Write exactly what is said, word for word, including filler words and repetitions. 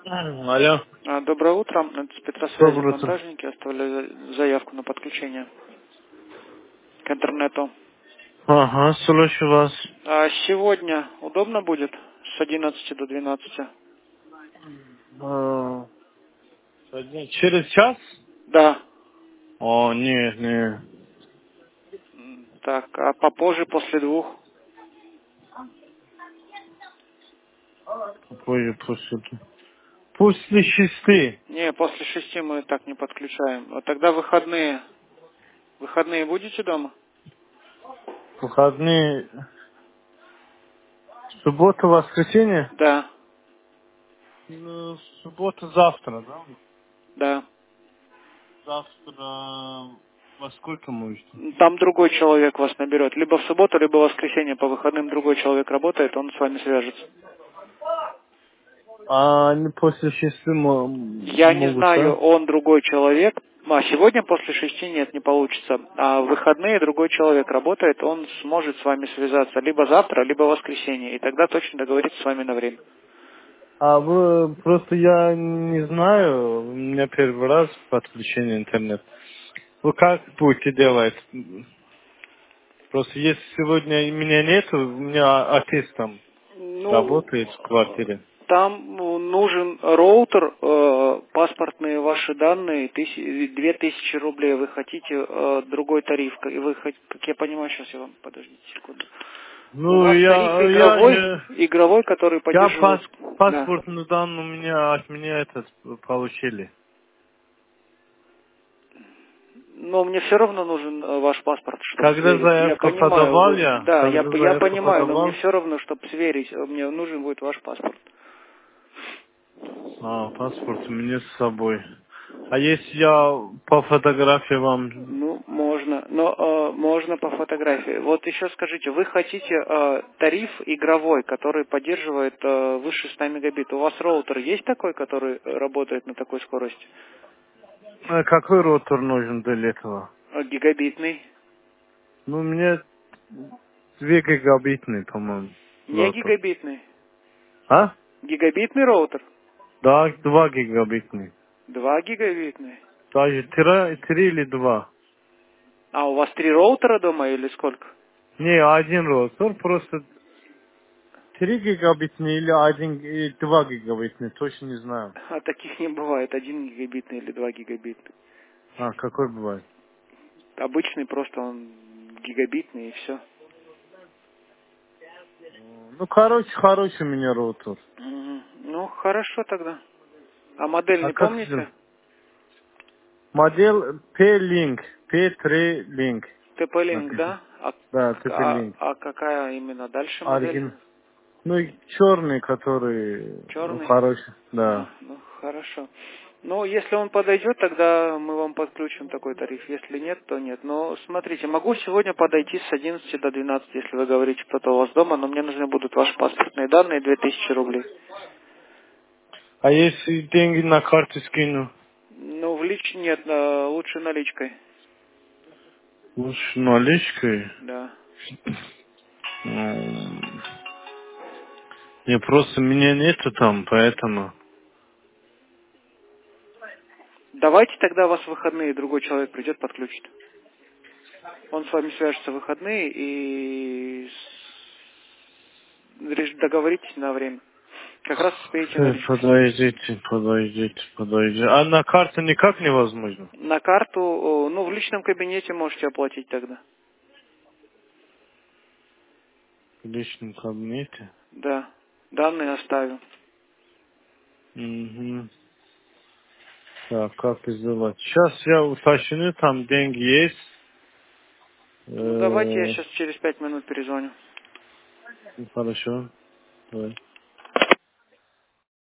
Алло. А, Доброе утро. Это спецсвязи Доброе утро. монтажники. Оставляю за- заявку на подключение к интернету. Ага, слушаю вас. А сегодня удобно будет с одиннадцати до двенадцати? А, сегодня- Через час? Да. О, нет, нет. М, Так, а попозже, после двух? Позже, после. После шести. Не, после шести мы так не подключаем. А тогда выходные. Выходные будете дома? Выходные. Суббота, воскресенье? Да, Ну, суббота завтра, да? да. Завтра во сколько можете? Там другой человек вас наберет. Либо в субботу, либо в воскресенье по выходным другой человек работает, он с вами свяжется. А они после шести мо- Я не могут, знаю, да? он другой человек. А сегодня после шести нет, не получится. А в выходные другой человек работает, он сможет с вами связаться либо завтра, либо в воскресенье. И тогда точно договориться с вами на время. А вы, просто я не знаю, у меня первый раз подключение интернета. Вы как будете делать? Просто если сегодня меня нету, у меня отец там Ну, работает в квартире. там ну, нужен роутер, э, паспортные ваши данные, тысяч- две тысячи рублей. Вы хотите э, другой тариф, и вы хот- как я понимаю, сейчас я вам, подождите секунду. У Ну, вас тариф я, я, игровой, я, игровой, который я поддерживает... пас, Да. паспортный дан у меня, от меня этот получили. Но мне все равно нужен э, ваш паспорт, чтобы Когда сверить. Я заявку понимаю, подавал вы, я, да, я, когда я заявку понимаю, но мне подавал, все равно, чтобы сверить, э, мне нужен будет ваш паспорт. а, паспорт у меня с собой. А если я по фотографии вам, Ну, можно, но э, можно по фотографии. Вот еще скажите, вы хотите э, тариф игровой, который поддерживает э, выше ста мегабит. У вас роутер есть такой, который э, работает на такой скорости? э, какой ротор нужен для этого? Э, Гигабитный? Ну, мне две гигабитный, по-моему, Не ротор. гигабитный. А? Гигабитный роутер? Да, два гигабитный. Два гигабитный. Даже три, три или два. А у вас три роутера дома или сколько? Не, один ротор, просто три гигабитный или один, и два гигабитный, точно не знаю. А таких не бывает, один гигабитный или два гигабитный. А, какой бывает? Обычный просто он гигабитный и все. Ну, короче, хороший у меня ротор. Ну, хорошо тогда. А модель А не как сделать? помните? Модель P-Link, P три Link ТП-линк, написано. да? А, Да, а, T P-Link. а какая именно дальше модель? Оригин. Ну, и черный, который, ну, Черный? хороший, А, да. ну, хорошо. Ну, если он подойдет, тогда мы вам подключим такой тариф. Если нет, то нет. Но смотрите, могу сегодня подойти с одиннадцати до двенадцати, если вы говорите, кто-то у вас дома, но мне нужны будут ваши паспортные данные, две тысячи рублей. А если деньги на карту скину? Ну, в лич нет, э, лучше наличкой. Лучше наличкой. Да. Ну, не, просто меня нету там, поэтому. Давайте тогда у вас в выходные другой человек придет, подключит. Он с вами свяжется в выходные и с- реш- договоритесь на время. Как раз успеете Э, наличкой снять. Подойдите, подойдите, подойдите. А на карту никак невозможно? На карту, о, ну, в личном кабинете можете оплатить тогда. В личном кабинете? Да. Данные оставим. Угу. Так, как сделать? Сейчас я уточню, там деньги есть. Ну, давайте я Э, сейчас через пять минут перезвоню. хорошо. Давай.